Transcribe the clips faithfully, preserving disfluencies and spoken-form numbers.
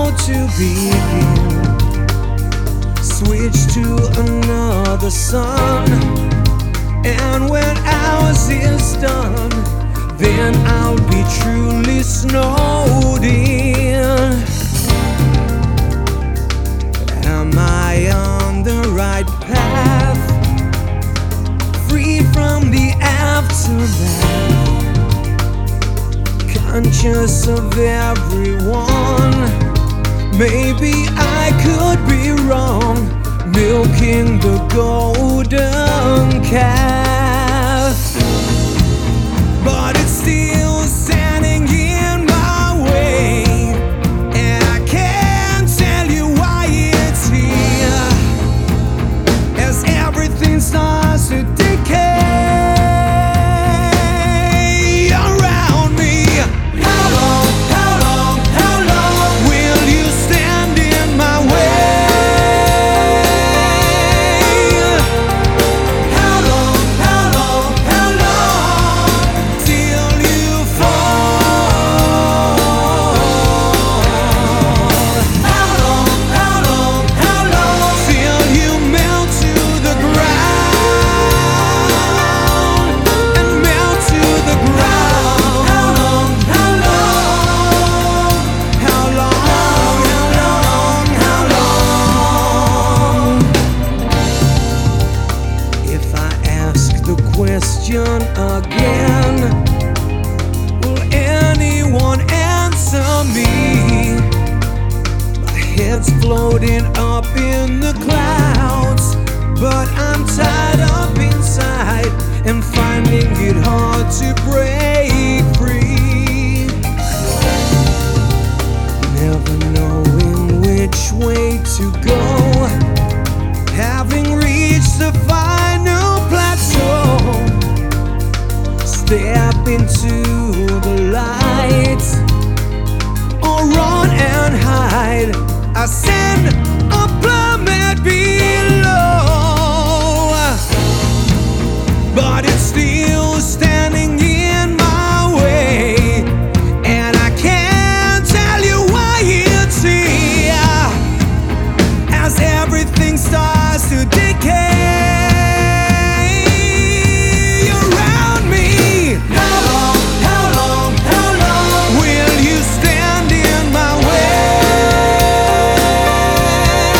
how to begin. Switch to another sun, and when ours is done, then I'll be truly snowed in. Am I on the right path? Free from the aftermath, conscious of everyone. Maybe I could be wrong, milking the golden calf, but it's still standing in my way, and I can't tell you why it's here, as everything starts to decay. Question again, will anyone answer me? My head's floating up in the clouds, but I'm tied up inside and finding it hard to break free. Never knowing which way to go, having reached the final plateau. Step into the light, or run and hide. I send a plummet below, but it's still standing in my way, and I can't tell you why it's here, as everything starts to decay. How long, how long, how long will you stand in my way?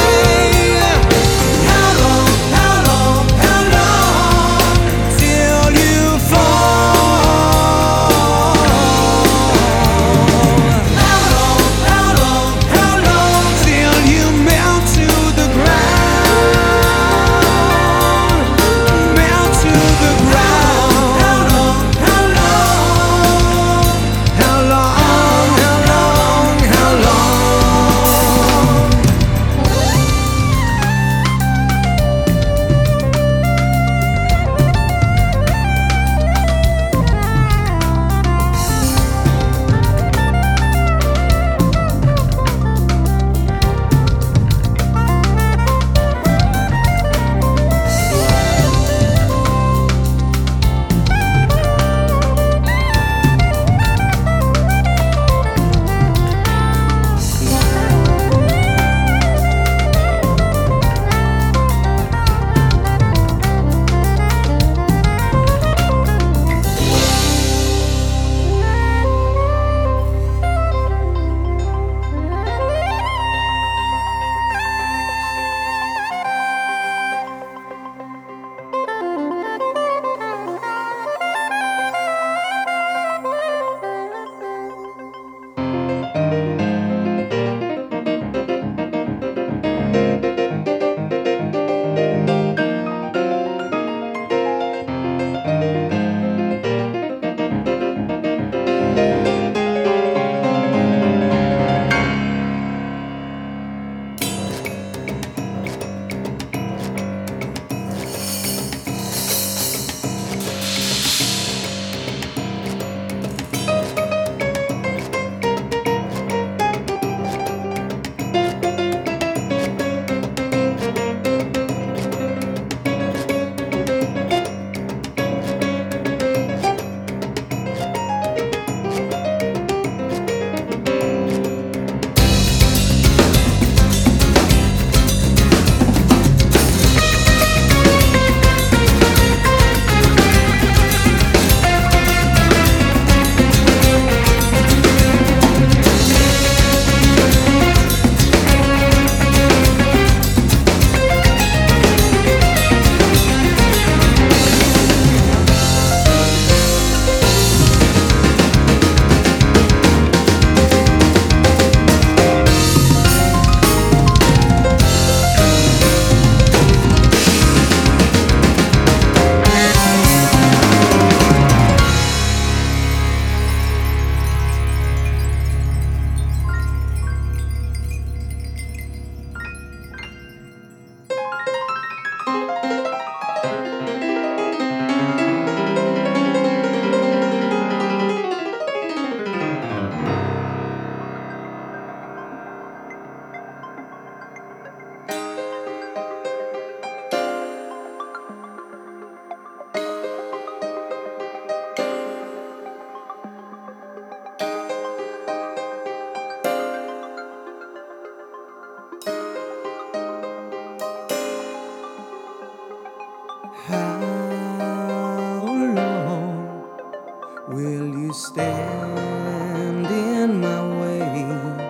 will you stand in my way?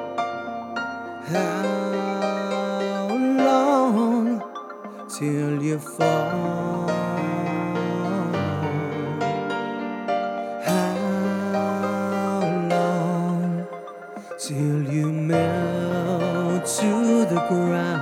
How long till you fall? How long till you melt to the ground?